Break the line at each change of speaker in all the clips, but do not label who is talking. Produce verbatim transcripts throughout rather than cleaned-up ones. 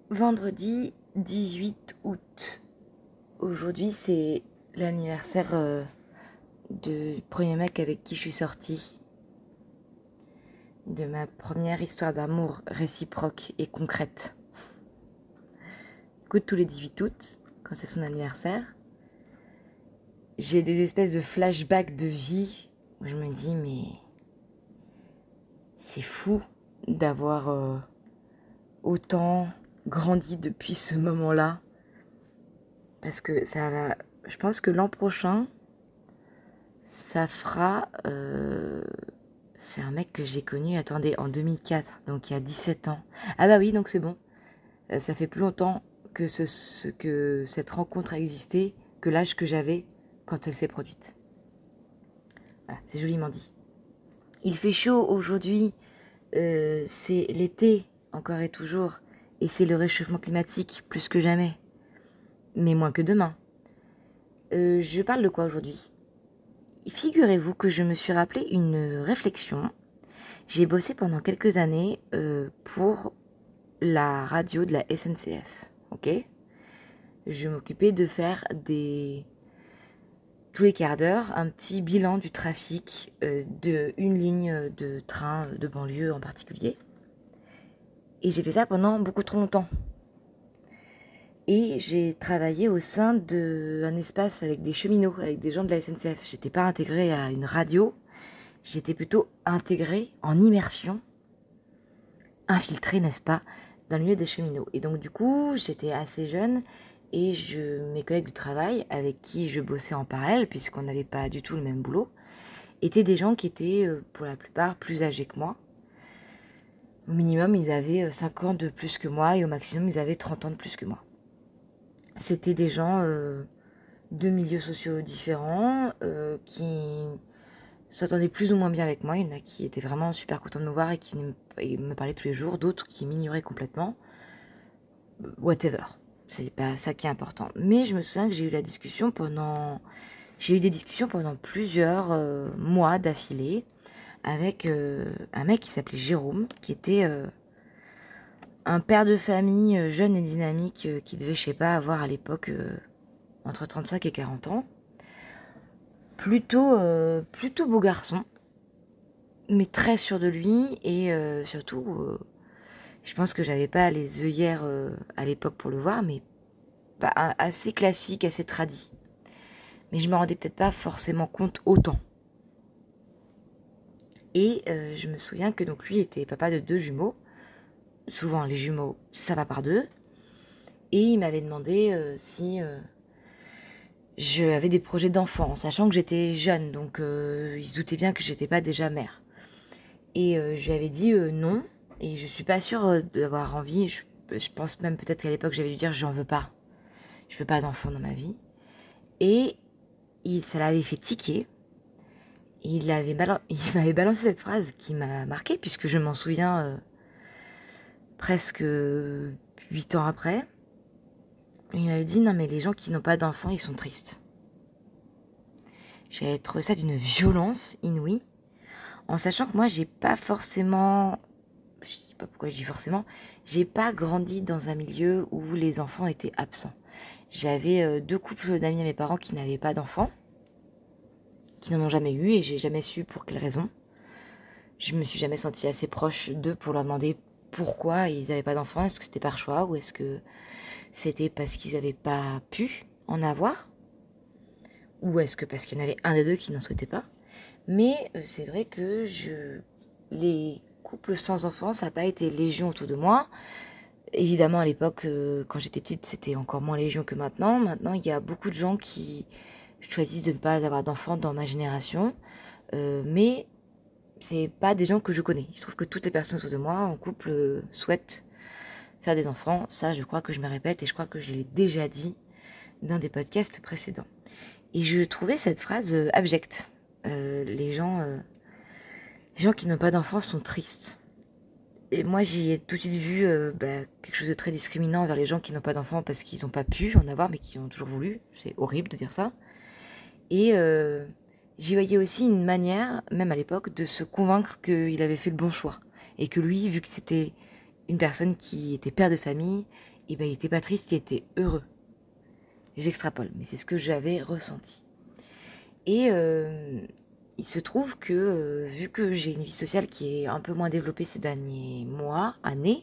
Vendredi dix-huit août. Aujourd'hui, c'est l'anniversaire euh, du premier mec avec qui je suis sortie. De ma première histoire d'amour réciproque et concrète. Écoute, tous les dix-huit août, quand c'est son anniversaire, j'ai des espèces de flashbacks de vie où je me dis, mais c'est fou d'avoir euh, autant grandi depuis ce moment-là. Parce que ça va. Je pense que l'an prochain, ça fera. Euh, c'est un mec que j'ai connu, attendez, en deux mille quatre, donc il y a dix-sept ans. Ah bah oui, donc c'est bon. Euh, ça fait plus longtemps que, ce, ce- que cette rencontre a existé que l'âge que j'avais quand elle s'est produite. Voilà, c'est joliment dit. Il fait chaud aujourd'hui, euh, c'est l'été, encore et toujours, et c'est le réchauffement climatique plus que jamais, mais moins que demain. Euh, je parle de quoi aujourd'hui? Figurez-vous que je me suis rappelé une réflexion. J'ai bossé pendant quelques années euh, pour la radio de la S N C F, ok? Je m'occupais de faire des tous les quarts d'heure un petit bilan du trafic euh, de une ligne de train de banlieue en particulier. Et j'ai fait ça pendant beaucoup trop longtemps. Et j'ai travaillé au sein d'un espace avec des cheminots, avec des gens de la S N C F. J'étais pas intégrée à une radio, j'étais plutôt intégrée en immersion, infiltrée, n'est-ce pas, dans le milieu des cheminots. Et donc du coup, j'étais assez jeune et je, mes collègues du travail, avec qui je bossais en parallèle, puisqu'on n'avait pas du tout le même boulot, étaient des gens qui étaient euh, pour la plupart plus âgés que moi. Au minimum, ils avaient cinq ans de plus que moi et au maximum, ils avaient trente ans de plus que moi. C'était des gens euh, de milieux sociaux différents euh, qui s'entendaient plus ou moins bien avec moi. Il y en a qui étaient vraiment super contents de me voir et qui me parlaient tous les jours, d'autres qui m'ignoraient complètement. Whatever, c'est pas ça qui est important. Mais je me souviens que j'ai eu la discussion pendant... J'ai eu des discussions pendant plusieurs euh, mois d'affilée avec euh, un mec qui s'appelait Jérôme, qui était euh, un père de famille euh, jeune et dynamique euh, qui devait, je sais pas, avoir à l'époque euh, entre trente-cinq et quarante ans. Plutôt, euh, plutôt beau garçon, mais très sûr de lui et euh, surtout, euh, je pense que j'avais pas les œillères euh, à l'époque pour le voir, mais bah, assez classique, assez tradit. Mais je me rendais peut-être pas forcément compte autant. Et euh, je me souviens que donc lui était papa de deux jumeaux. Souvent les jumeaux, ça va par deux. Et il m'avait demandé euh, si euh, je avais des projets d'enfant, sachant que j'étais jeune, donc euh, il se doutait bien que j'étais pas déjà mère. Et euh, je lui avais dit euh, non, et je suis pas sûre euh, d'avoir envie. Je, je pense même peut-être qu'à l'époque j'avais dû dire j'en veux pas, je veux pas d'enfant dans ma vie. Et il, ça l'avait fait tiquer. Il, avait balan- il m'avait balancé cette phrase qui m'a marquée, puisque je m'en souviens euh, presque huit ans après. Il m'avait dit non mais les gens qui n'ont pas d'enfants ils sont tristes. J'ai trouvé ça d'une violence inouïe, en sachant que moi j'ai pas forcément, je sais pas pourquoi je dis forcément, j'ai pas grandi dans un milieu où les enfants étaient absents. J'avais euh, deux couples d'amis à mes parents qui n'avaient pas d'enfants, qui n'en ont jamais eu et j'ai jamais su pour quelles raisons. Je me suis jamais sentie assez proche d'eux pour leur demander pourquoi ils n'avaient pas d'enfants. Est-ce que c'était par choix ou est-ce que c'était parce qu'ils n'avaient pas pu en avoir? Ou est-ce que parce qu'il y en avait un des deux qui n'en souhaitait pas? Mais euh, c'est vrai que je... les couples sans enfants, ça n'a pas été légion autour de moi. Évidemment, à l'époque, euh, quand j'étais petite, c'était encore moins légion que maintenant. Maintenant, il y a beaucoup de gens qui choisissent de ne pas avoir d'enfants dans ma génération. Euh, mais c'est pas des gens que je connais. Il se trouve que toutes les personnes autour de moi, en couple, euh, souhaitent faire des enfants. Ça, je crois que je me répète et je crois que je l'ai déjà dit dans des podcasts précédents. Et je trouvais cette phrase euh, abjecte. Euh, les gens, euh, les gens qui n'ont pas d'enfants sont tristes. Et moi, j'y ai tout de suite vu euh, bah, quelque chose de très discriminant envers les gens qui n'ont pas d'enfants parce qu'ils n'ont pas pu en avoir, mais qui ont toujours voulu. C'est horrible de dire ça. Et euh, j'y voyais aussi une manière, même à l'époque, de se convaincre qu'il avait fait le bon choix. Et que lui, vu que c'était une personne qui était père de famille et ben il était pas triste, il était heureux. J'extrapole, mais c'est ce que j'avais ressenti. Et euh, il se trouve que, euh, vu que j'ai une vie sociale qui est un peu moins développée ces derniers mois, années,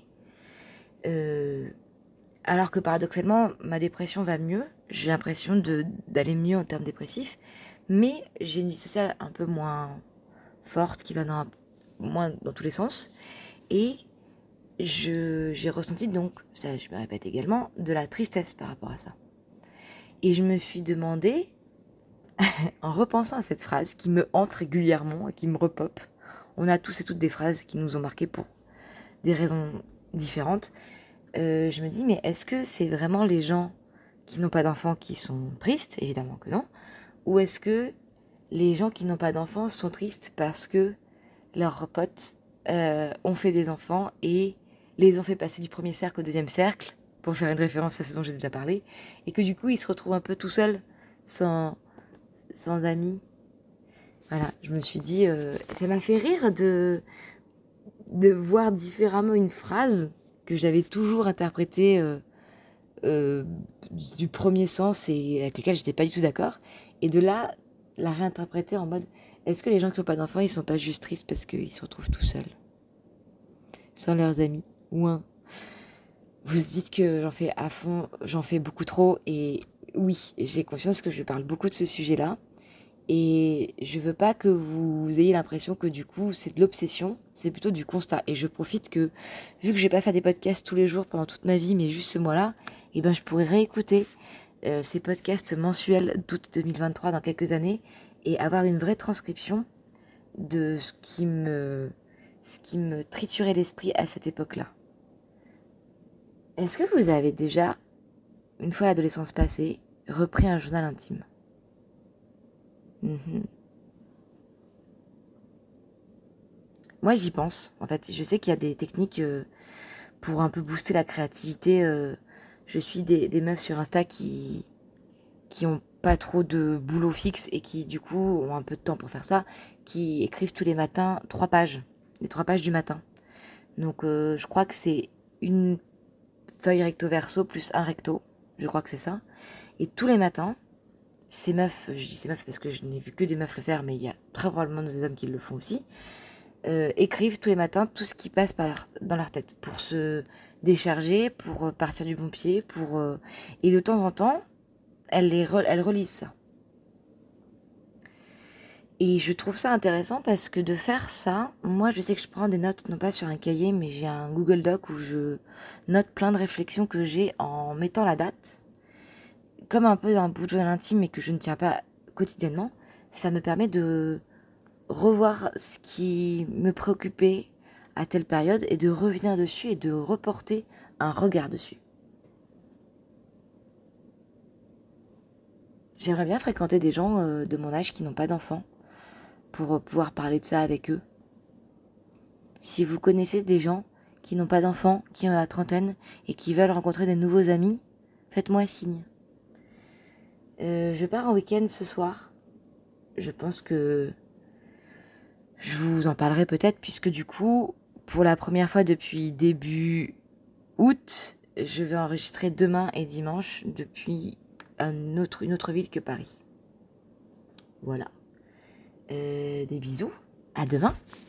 euh, alors que paradoxalement, ma dépression va mieux, j'ai l'impression de, d'aller mieux en termes dépressifs, mais j'ai une vie sociale un peu moins forte, qui va dans un- moins dans tous les sens, et je, j'ai ressenti donc, ça je me répète également, de la tristesse par rapport à ça. Et je me suis demandé, en repensant à cette phrase qui me hante régulièrement et qui me repop, on a tous et toutes des phrases qui nous ont marqués pour des raisons différentes, euh, je me dis, mais est-ce que c'est vraiment les gens qui n'ont pas d'enfants qui sont tristes? Évidemment que non. Ou est-ce que les gens qui n'ont pas d'enfants sont tristes parce que leurs potes euh, ont fait des enfants et les ont fait passer du premier cercle au deuxième cercle, pour faire une référence à ce dont j'ai déjà parlé, et que du coup ils se retrouvent un peu tout seuls, sans, sans amis. Voilà, je me suis dit, euh, ça m'a fait rire de, de voir différemment une phrase que j'avais toujours interprétée euh, euh, du premier sens et avec lequel j'étais pas du tout d'accord, et de là la réinterpréter en mode, est-ce que les gens qui n'ont pas d'enfants, ils sont pas juste tristes parce qu'ils se retrouvent tout seuls, sans leurs amis? Ou un, vous dites que j'en fais à fond, j'en fais beaucoup trop, et oui, j'ai conscience que je parle beaucoup de ce sujet-là, et je veux pas que vous ayez l'impression que du coup c'est de l'obsession, c'est plutôt du constat. Et je profite que, vu que je vais pas faire des podcasts tous les jours pendant toute ma vie, mais juste ce mois-là, et ben je pourrais réécouter euh, ces podcasts mensuels d'août deux mille vingt-trois dans quelques années et avoir une vraie transcription de ce qui me, ce qui me triturait l'esprit à cette époque-là. Est-ce que vous avez déjà, une fois l'adolescence passée, repris un journal intime? Mhm. Moi, j'y pense. En fait, je sais qu'il y a des techniques euh, pour un peu booster la créativité. euh, je suis des, des meufs sur Insta qui qui ont pas trop de boulot fixe et qui du coup ont un peu de temps pour faire ça, qui écrivent tous les matins trois pages, les trois pages du matin. Donc euh, je crois que c'est une feuille recto verso plus un recto, je crois que c'est ça. Et tous les matins, ces meufs, je dis ces meufs parce que je n'ai vu que des meufs le faire, mais il y a très probablement des hommes qui le font aussi, euh, écrivent tous les matins tout ce qui passe par leur, dans leur tête pour se décharger, pour partir du bon pied, pour euh, et de temps en temps, elles, les re- elles relisent ça. Et je trouve ça intéressant parce que de faire ça, moi je sais que je prends des notes, non pas sur un cahier, mais j'ai un Google Doc où je note plein de réflexions que j'ai en mettant la date, comme un peu un bout de journal intime, mais que je ne tiens pas quotidiennement. Ça me permet de revoir ce qui me préoccupait à telle période et de revenir dessus et de reporter un regard dessus. J'aimerais bien fréquenter des gens euh, de mon âge qui n'ont pas d'enfants pour euh, pouvoir parler de ça avec eux. Si vous connaissez des gens qui n'ont pas d'enfants, qui ont la trentaine et qui veulent rencontrer des nouveaux amis, faites-moi signe. Euh, je pars en week-end ce soir. Je pense que je vous en parlerai peut-être puisque du coup, pour la première fois depuis début août, je vais enregistrer demain et dimanche depuis un autre, une autre ville que Paris. Voilà. Euh, des bisous. À demain.